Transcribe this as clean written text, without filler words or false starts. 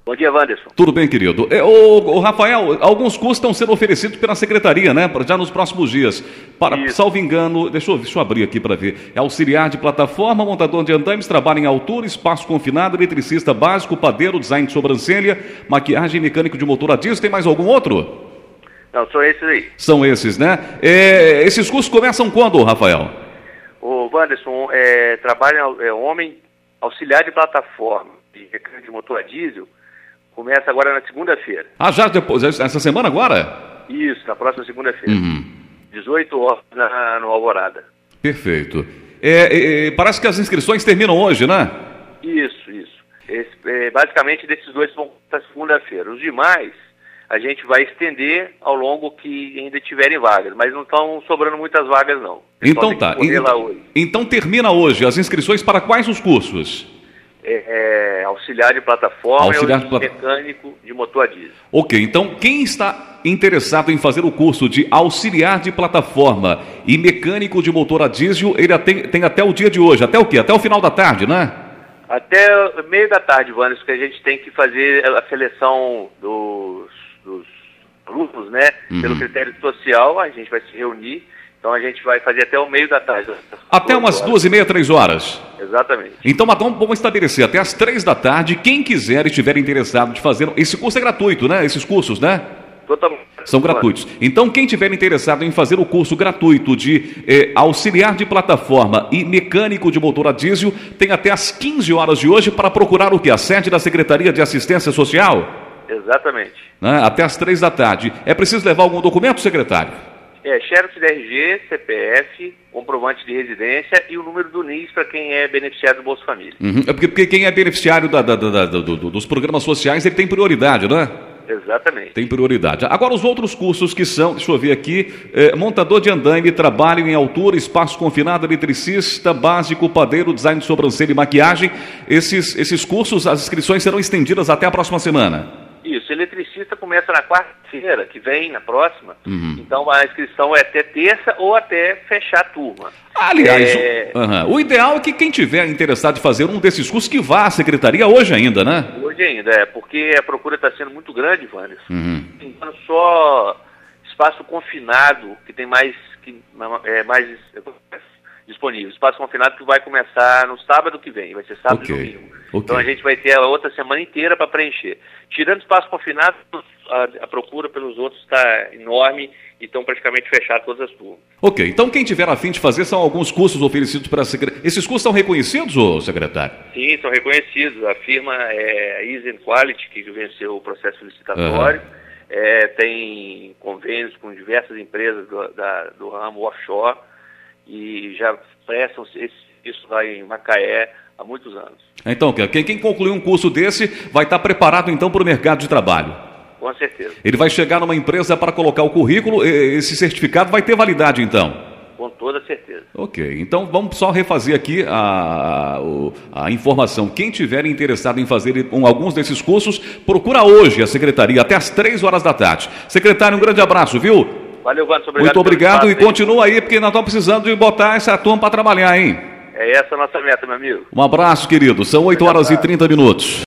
Bom dia, Wanderson. Tudo bem, querido. Ô, Rafael, alguns cursos estão sendo oferecidos pela Secretaria, né? Já nos próximos dias. Salvo engano, deixa eu abrir aqui para ver. É auxiliar de plataforma, montador de andames, trabalho em altura, espaço confinado, eletricista básico, padeiro, design de sobrancelha, maquiagem, mecânico de motor a diesel. Tem mais algum outro? Não, são esses aí. São esses, né? Esses cursos começam quando, Rafael? O Wanderson, trabalha homem auxiliar de plataforma de mecânico de motor a diesel. Começa agora na segunda-feira. Ah, já depois, essa semana agora? Isso, na próxima segunda-feira. 18 horas no Alvorada. Perfeito. Parece que as inscrições terminam hoje, né? Isso. Basicamente, desses dois vão para segunda-feira. Os demais, a gente vai estender ao longo que ainda tiverem vagas, mas não estão sobrando muitas vagas, não. Então tá. Então termina hoje as inscrições para quais os cursos? Auxiliar de plataforma e mecânico de motor a diesel. Ok, então quem está interessado em fazer o curso de auxiliar de plataforma e mecânico de motor a diesel, ele tem até o dia de hoje. Até o quê? Até o final da tarde, né? Até meio da tarde, Vanessa, que a gente tem que fazer a seleção dos alunos, né? Pelo critério social, a gente vai se reunir. Então a gente vai fazer até o meio da tarde. Até umas 2h30, 3 horas? Exatamente. Então, vamos estabelecer até as 3 da tarde, quem quiser e estiver interessado de fazer... Esse curso é gratuito, né? Esses cursos, né? Totalmente. São gratuitos. Então, quem estiver interessado em fazer o curso gratuito de auxiliar de plataforma e mecânico de motor a diesel, tem até as 15 horas de hoje para procurar o quê? A sede da Secretaria de Assistência Social? Exatamente. Né? Até as 3 da tarde. É preciso levar algum documento, secretário? Xerox de RG, CPF, comprovante de residência e o número do NIS para quem é beneficiário do Bolsa Família. É porque quem é beneficiário dos programas sociais, ele tem prioridade, né? Exatamente. Tem prioridade. Agora, os outros cursos que são, deixa eu ver aqui, montador de andaime, trabalho em altura, espaço confinado, eletricista, básico, padeiro, design de sobrancelha e maquiagem. Esses cursos, as inscrições serão estendidas até a próxima semana. Isso, eletricista começa na quarta-feira, que vem, na próxima. Então a inscrição é até terça ou até fechar a turma. Aliás, o ideal é que quem tiver interessado em fazer um desses cursos que vá à secretaria hoje ainda, né? Hoje ainda, porque a procura está sendo muito grande, Wanderson. Então só espaço confinado, que tem mais disponível. Espaço confinado que vai começar no sábado que vem, vai ser sábado e domingo. Então a gente vai ter a outra semana inteira para preencher. Tirando espaço confinado, a procura pelos outros está enorme e estão praticamente fechadas todas as turmas. Ok, então quem tiver a fim de fazer são alguns cursos oferecidos para a Secretaria. Esses cursos são reconhecidos, ô secretário? Sim, são reconhecidos. A firma é a Easy Quality, que venceu o processo licitatório. Tem convênios com diversas empresas do ramo offshore e já prestam isso lá em Macaé há muitos anos. Então, quem concluir um curso desse vai estar preparado então para o mercado de trabalho? Com certeza. Ele vai chegar numa empresa para colocar o currículo, esse certificado vai ter validade então? Com toda certeza. Ok, então vamos só refazer aqui a informação. Quem tiver interessado em fazer alguns desses cursos, procura hoje a secretaria, até às 3 horas da tarde. Secretário, um grande abraço, viu? Valeu, Wanderson. Muito obrigado e continua aí, porque nós estamos precisando de botar essa turma para trabalhar, hein? É essa a nossa meta, meu amigo. Um abraço, querido. São 8h30.